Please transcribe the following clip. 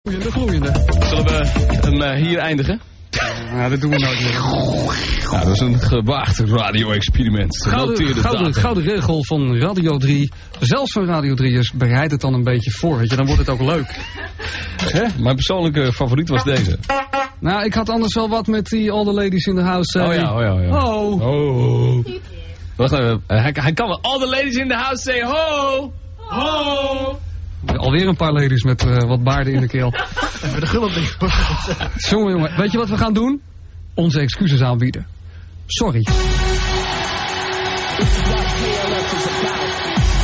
Gloeiende. Zullen we hem hier eindigen? Ja, dat doen we nooit meer. Nou, dat is een gewaagd radio-experiment. Gouden regel van Radio 3. Zelfs van Radio 3'ers bereid het dan een beetje voor. Weet je, dan wordt het ook leuk. Hè? Mijn persoonlijke favoriet was deze. Nou, ik had anders wel wat met die All the Ladies in the House. Oh ja. Oh. Wacht even. Hij kan wel. All the ladies in the house say ho. Ho. Alweer een paar ladies met wat baarden in de keel. Even de gulp niet. Jongen, weet je wat we gaan doen? Onze excuses aanbieden. Sorry.